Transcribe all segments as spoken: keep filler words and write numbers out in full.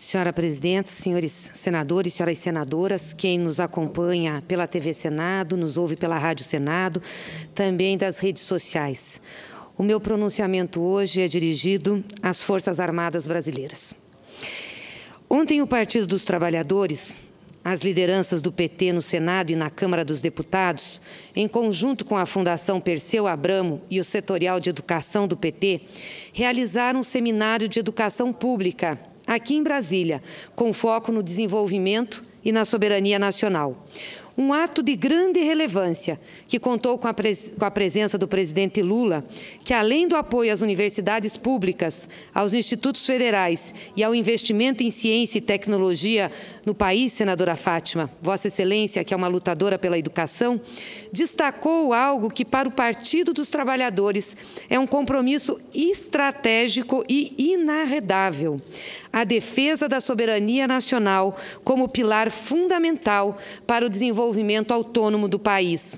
Senhora Presidente, senhores senadores, senhoras senadoras, quem nos acompanha pela T V Senado, nos ouve pela Rádio Senado, também das redes sociais. O meu pronunciamento hoje é dirigido às Forças Armadas Brasileiras. Ontem o Partido dos Trabalhadores, as lideranças do P T no Senado e na Câmara dos Deputados, em conjunto com a Fundação Perseu Abramo e o Setorial de Educação do P T, realizaram um seminário de educação pública aqui em Brasília, com foco no desenvolvimento e na soberania nacional. Um ato de grande relevância, que contou com a, pres com a presença do presidente Lula, que, além do apoio às universidades públicas, aos institutos federais e ao investimento em ciência e tecnologia no país, senadora Fátima, Vossa Excelência, que é uma lutadora pela educação, destacou algo que, para o Partido dos Trabalhadores, é um compromisso estratégico e inarredável: a defesa da soberania nacional como pilar fundamental para o desenvolvimento autônomo do país,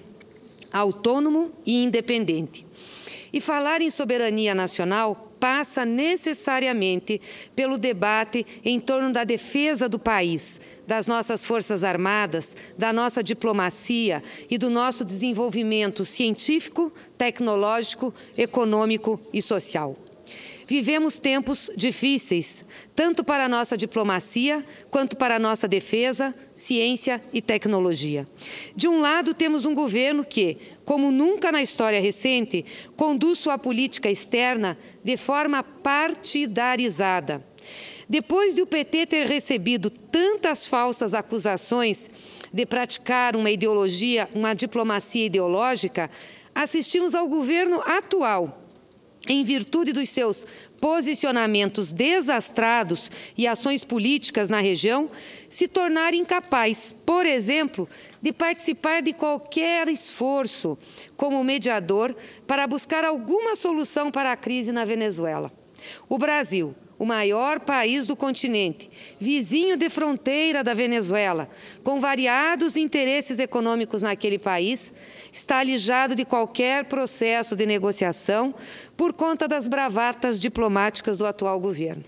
autônomo e independente. E falar em soberania nacional passa necessariamente pelo debate em torno da defesa do país, das nossas Forças Armadas, da nossa diplomacia e do nosso desenvolvimento científico, tecnológico, econômico e social. Vivemos tempos difíceis, tanto para a nossa diplomacia, quanto para a nossa defesa, ciência e tecnologia. De um lado, temos um governo que, como nunca na história recente, conduz sua política externa de forma partidarizada. Depois de o P T ter recebido tantas falsas acusações de praticar uma ideologia, uma diplomacia ideológica, assistimos ao governo atual, em virtude dos seus posicionamentos desastrados e ações políticas na região, se tornar incapaz, por exemplo, de participar de qualquer esforço como mediador para buscar alguma solução para a crise na Venezuela. O Brasil, o maior país do continente, vizinho de fronteira da Venezuela, com variados interesses econômicos naquele país, está alijado de qualquer processo de negociação por conta das bravatas diplomáticas do atual governo,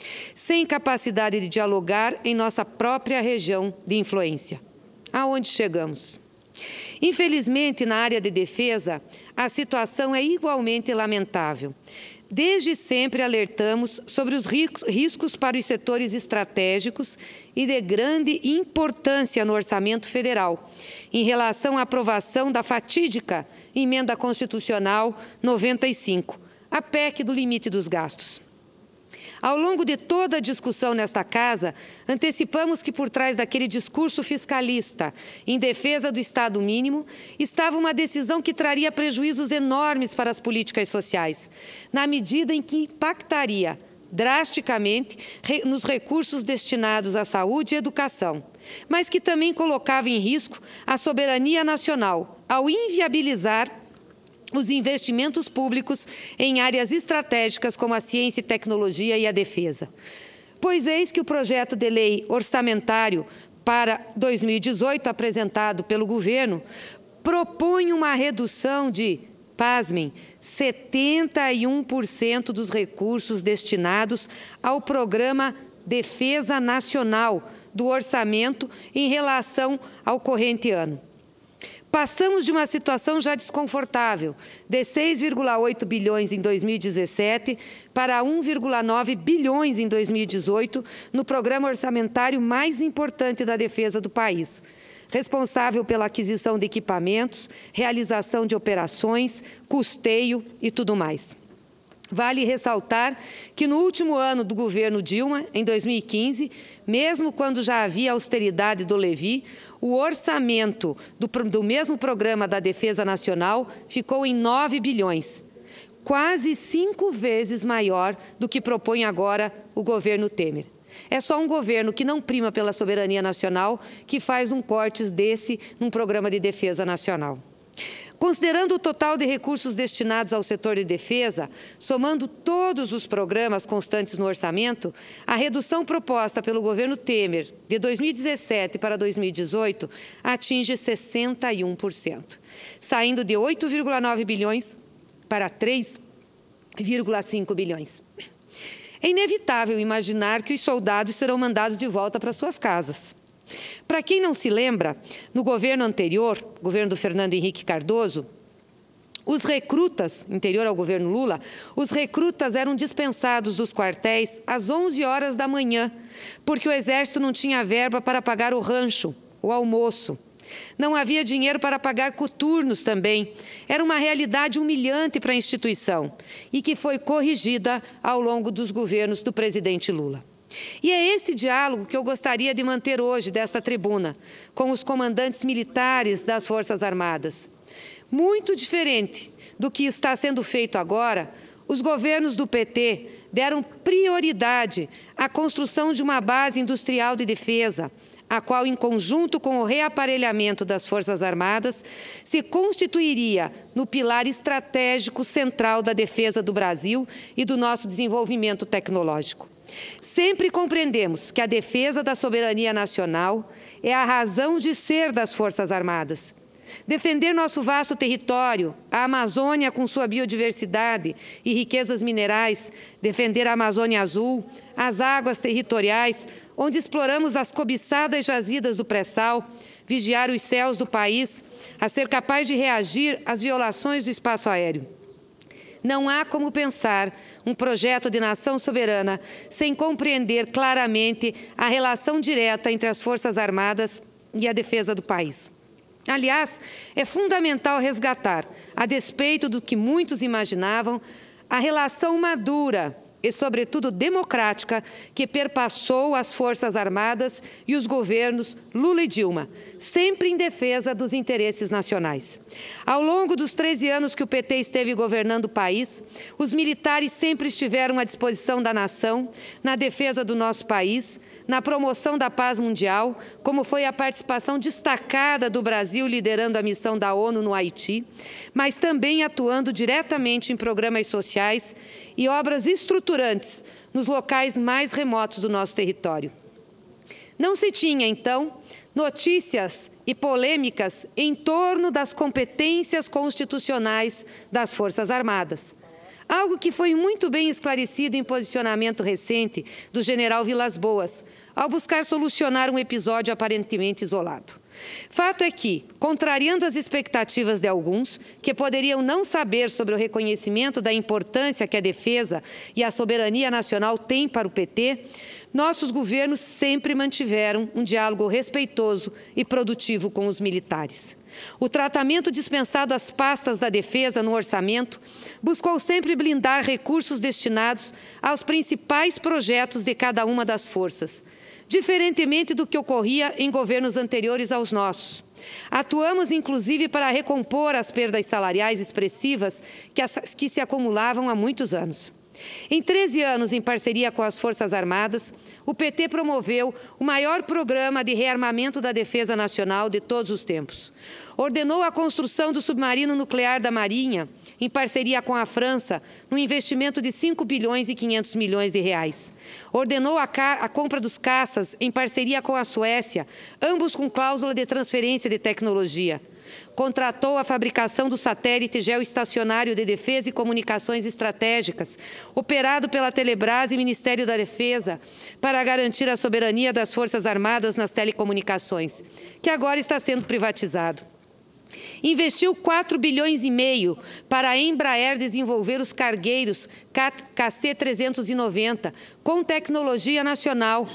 sem capacidade de dialogar em nossa própria região de influência. Aonde chegamos? Infelizmente, na área de defesa, a situação é igualmente lamentável. Desde sempre alertamos sobre os riscos para os setores estratégicos e de grande importância no orçamento federal, em relação à aprovação da fatídica Emenda Constitucional noventa e cinco, a P E C do limite dos gastos. Ao longo de toda a discussão nesta casa, antecipamos que por trás daquele discurso fiscalista em defesa do Estado mínimo estava uma decisão que traria prejuízos enormes para as políticas sociais, na medida em que impactaria drasticamente nos recursos destinados à saúde e educação, mas que também colocava em risco a soberania nacional ao inviabilizar os investimentos públicos em áreas estratégicas como a ciência e tecnologia e a defesa. Pois eis que o projeto de lei orçamentário para dois mil e dezoito, apresentado pelo governo, propõe uma redução de, pasmem, setenta e um por cento dos recursos destinados ao programa Defesa Nacional do orçamento em relação ao corrente ano. Passamos de uma situação já desconfortável, de seis vírgula oito bilhões em dois mil e dezessete para um vírgula nove bilhões em dois mil e dezoito, no programa orçamentário mais importante da defesa do país, responsável pela aquisição de equipamentos, realização de operações, custeio e tudo mais. Vale ressaltar que no último ano do governo Dilma, em dois mil e quinze, mesmo quando já havia austeridade do Levi, o orçamento do, do mesmo programa da Defesa Nacional ficou em nove bilhões, quase cinco vezes maior do que propõe agora o governo Temer. É só um governo que não prima pela soberania nacional que faz um corte desse num programa de defesa nacional. Considerando o total de recursos destinados ao setor de defesa, somando todos os programas constantes no orçamento, a redução proposta pelo governo Temer de dois mil e dezessete para dois mil e dezoito atinge sessenta e um por cento, saindo de oito vírgula nove bilhões para três vírgula cinco bilhões. É inevitável imaginar que os soldados serão mandados de volta para suas casas. Para quem não se lembra, no governo anterior, governo do Fernando Henrique Cardoso, os recrutas, anterior ao governo Lula, os recrutas eram dispensados dos quartéis às onze horas da manhã, porque o Exército não tinha verba para pagar o rancho, o almoço. Não havia dinheiro para pagar coturnos também. Era uma realidade humilhante para a instituição e que foi corrigida ao longo dos governos do presidente Lula. E é esse diálogo que eu gostaria de manter hoje desta tribuna, com os comandantes militares das Forças Armadas. Muito diferente do que está sendo feito agora, os governos do P T deram prioridade à construção de uma base industrial de defesa, a qual, em conjunto com o reaparelhamento das Forças Armadas, se constituiria no pilar estratégico central da defesa do Brasil e do nosso desenvolvimento tecnológico. Sempre compreendemos que a defesa da soberania nacional é a razão de ser das Forças Armadas. Defender nosso vasto território, a Amazônia com sua biodiversidade e riquezas minerais, defender a Amazônia Azul, as águas territoriais, onde exploramos as cobiçadas jazidas do pré-sal, vigiar os céus do país, a ser capaz de reagir às violações do espaço aéreo. Não há como pensar um projeto de nação soberana sem compreender claramente a relação direta entre as Forças Armadas e a defesa do país. Aliás, é fundamental resgatar, a despeito do que muitos imaginavam, a relação madura e, sobretudo, democrática que perpassou as Forças Armadas e os governos Lula e Dilma, sempre em defesa dos interesses nacionais. Ao longo dos treze anos que o P T esteve governando o país, os militares sempre estiveram à disposição da nação, na defesa do nosso país, na promoção da paz mundial, como foi a participação destacada do Brasil liderando a missão da ONU no Haiti, mas também atuando diretamente em programas sociais e obras estruturantes nos locais mais remotos do nosso território. Não se tinha, então, notícias e polêmicas em torno das competências constitucionais das Forças Armadas. Algo que foi muito bem esclarecido em posicionamento recente do general Vilas Boas, ao buscar solucionar um episódio aparentemente isolado. Fato é que, contrariando as expectativas de alguns, que poderiam não saber sobre o reconhecimento da importância que a defesa e a soberania nacional têm para o P T, nossos governos sempre mantiveram um diálogo respeitoso e produtivo com os militares. O tratamento dispensado às pastas da defesa no orçamento buscou sempre blindar recursos destinados aos principais projetos de cada uma das forças, diferentemente do que ocorria em governos anteriores aos nossos. Atuamos, inclusive, para recompor as perdas salariais expressivas que, as, que se acumulavam há muitos anos. Em treze anos, em parceria com as Forças Armadas, o P T promoveu o maior programa de rearmamento da defesa nacional de todos os tempos. Ordenou a construção do submarino nuclear da Marinha, em parceria com a França, num investimento de cinco bilhões e quinhentos milhões de reais. Ordenou a, a compra dos caças, em parceria com a Suécia, ambos com cláusula de transferência de tecnologia. Contratou a fabricação do satélite geoestacionário de defesa e comunicações estratégicas, operado pela Telebrás e Ministério da Defesa, para garantir a soberania das Forças Armadas nas telecomunicações, que agora está sendo privatizado. Investiu quatro bilhões e meio para a Embraer desenvolver os cargueiros K C trezentos e noventa com tecnologia nacional,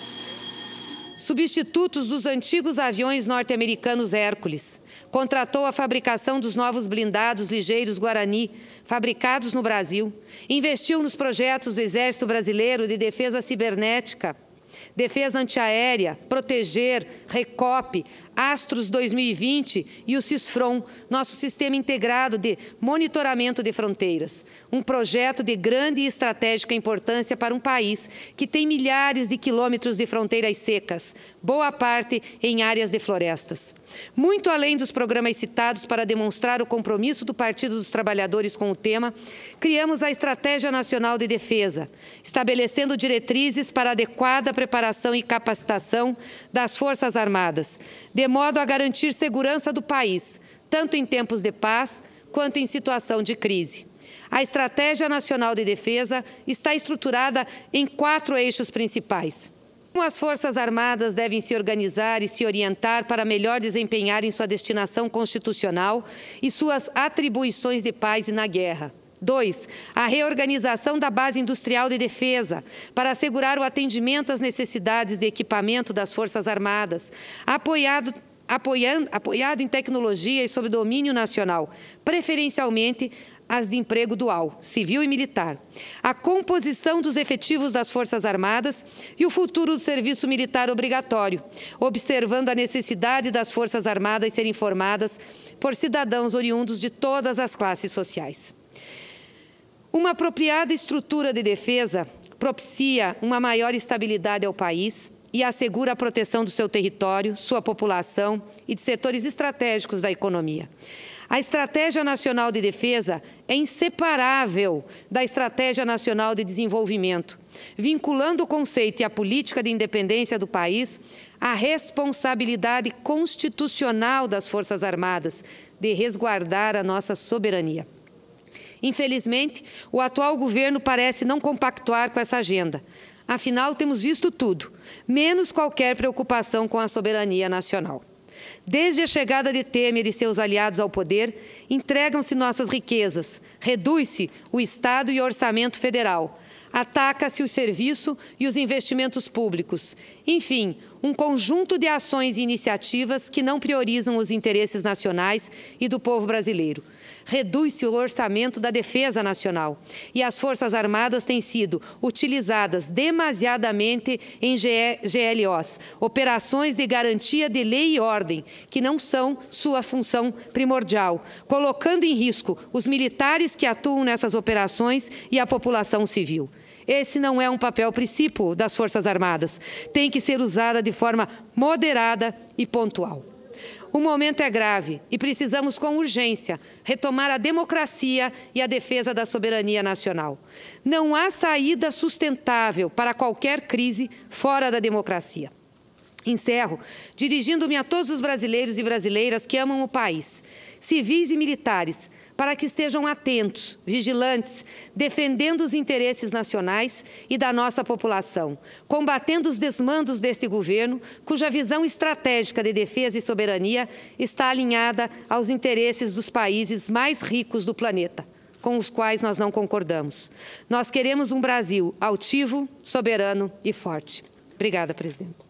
substitutos dos antigos aviões norte-americanos Hércules. Contratou a fabricação dos novos blindados ligeiros Guarani, fabricados no Brasil. Investiu nos projetos do Exército Brasileiro de defesa cibernética, defesa antiaérea, Proteger, Recop, Astros dois mil e vinte e o CISFRON, nosso sistema integrado de monitoramento de fronteiras. Um projeto de grande e estratégica importância para um país que tem milhares de quilômetros de fronteiras secas, boa parte em áreas de florestas. Muito além dos programas citados para demonstrar o compromisso do Partido dos Trabalhadores com o tema, criamos a Estratégia Nacional de Defesa, estabelecendo diretrizes para a adequada preparação e capacitação das Forças Armadas, de modo a garantir segurança do país, tanto em tempos de paz quanto em situação de crise. A Estratégia Nacional de Defesa está estruturada em quatro eixos principais. Como as Forças Armadas devem se organizar e se orientar para melhor desempenharem sua destinação constitucional e suas atribuições de paz e na guerra. Dois, a reorganização da base industrial de defesa para assegurar o atendimento às necessidades de equipamento das Forças Armadas, apoiado, apoiando, apoiado em tecnologia e sob domínio nacional, preferencialmente as de emprego dual, civil e militar, a composição dos efetivos das Forças Armadas e o futuro do serviço militar obrigatório, observando a necessidade das Forças Armadas serem formadas por cidadãos oriundos de todas as classes sociais. Uma apropriada estrutura de defesa propicia uma maior estabilidade ao país e assegura a proteção do seu território, sua população e de setores estratégicos da economia. A Estratégia Nacional de Defesa é inseparável da Estratégia Nacional de Desenvolvimento, vinculando o conceito e a política de independência do país à responsabilidade constitucional das Forças Armadas de resguardar a nossa soberania. Infelizmente, o atual governo parece não compactuar com essa agenda. Afinal, temos visto tudo, menos qualquer preocupação com a soberania nacional. Desde a chegada de Temer e seus aliados ao poder, entregam-se nossas riquezas, reduz-se o Estado e o orçamento federal, ataca-se o serviço e os investimentos públicos. Enfim, um conjunto de ações e iniciativas que não priorizam os interesses nacionais e do povo brasileiro. Reduz-se o orçamento da defesa nacional e as Forças Armadas têm sido utilizadas demasiadamente em G L Os, operações de garantia de lei e ordem, que não são sua função primordial, colocando em risco os militares que atuam nessas operações e a população civil. Esse não é um papel princípio das Forças Armadas. Tem que ser usada de forma moderada e pontual. O momento é grave e precisamos, com urgência, retomar a democracia e a defesa da soberania nacional. Não há saída sustentável para qualquer crise fora da democracia. Encerro dirigindo-me a todos os brasileiros e brasileiras que amam o país, civis e militares, para que estejam atentos, vigilantes, defendendo os interesses nacionais e da nossa população, combatendo os desmandos deste governo, cuja visão estratégica de defesa e soberania está alinhada aos interesses dos países mais ricos do planeta, com os quais nós não concordamos. Nós queremos um Brasil altivo, soberano e forte. Obrigada, presidente.